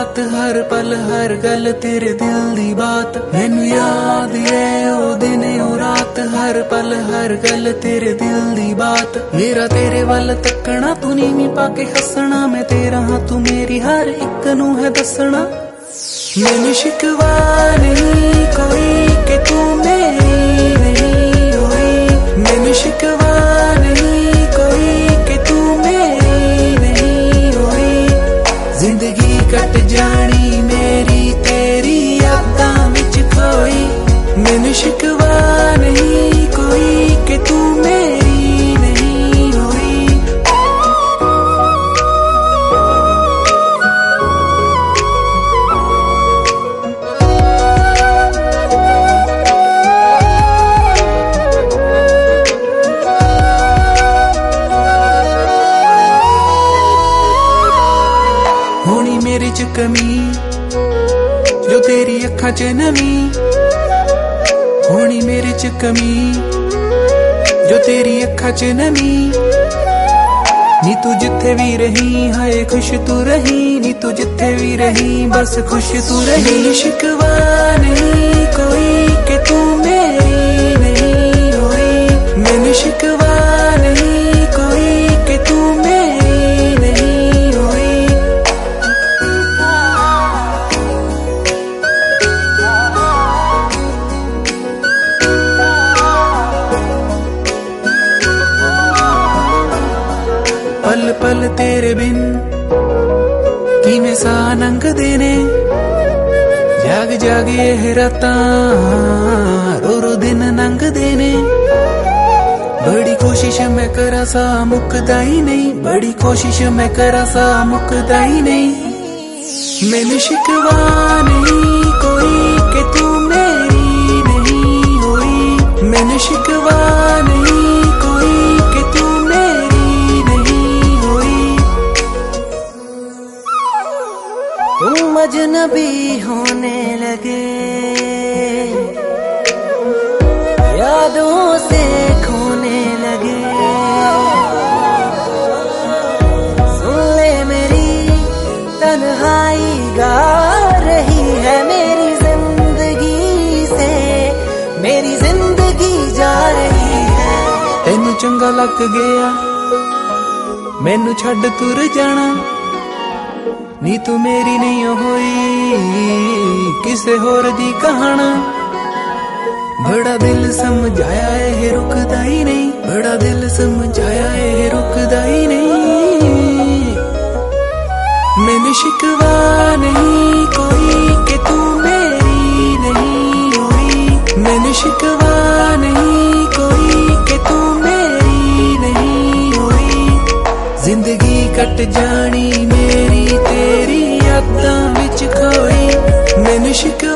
रात हर पल हर गल तेरे दिल दी बात मैनू याद है ओ दिन ओ रात हर पल हर गल तेरे दिल दी बात मेरा तेरे वल तकना तू नीवी पाके हसना मैं तेरा हाँ तू मेरी हर एक नू है दसना मैनू शिकवा नहीं कोई के तू मेरी नहीं होई मैनू शिकवा नहीं कोई के तू मेरी नहीं होई जिंदगी कट जानी मेरी तेरी यादां विच खोई मैनू शिकवा नहीं कोई के तू मेरी नहीं होई होनी मेरे च कमी जो तेरी अखां च नवी होनी मेरे च कमी जो तेरी अखां च नवी नी तू जिथे भी रही हाय खुश तू रही नी तू जिथे भी रही बस खुश तू रही शिकवा नहीं कोई के तू मेरी नहीं होई मैनू शिकवा नहीं कोई के तू मेरी नहीं होई पल पल तेरे बिन किवें सा लंघदे ने जाग जाग ये रातां रो रो दिन लंघदे ने बड़ी कोशिश मैं करा सा मुकदा ही नहीं बड़ी कोशिश मैं करा सा मुकदा ही नहीं मैनू शिकवा नहीं कोई के तू मेरी नहीं होई मैनू शिकवा नहीं कोई के तू मेरी नहीं होई तुम अजनबी होने लगे यादों से खोने लगे सुन ले मेरी तन्हाई गा रही है मेरी जिंदगी से मेरी जिंदगी जा रही है तेनू चंगा लग गया मैनू छड्ड तुर जाना नी तू मेरी नहीं होई किसे होर दी कहाना बड़ा दिल समझाया है रुकदा ही नहीं बड़ा दिल समझाया है रुकदा ही नहीं मैनू शिकवा नहीं कोई के तू मेरी नहीं होई मैनू शिकवा नहीं कोई के तू मेरी नहीं होई जिंदगी कट जानी मेरी तेरी यादां विच खोई मैनू शिकवा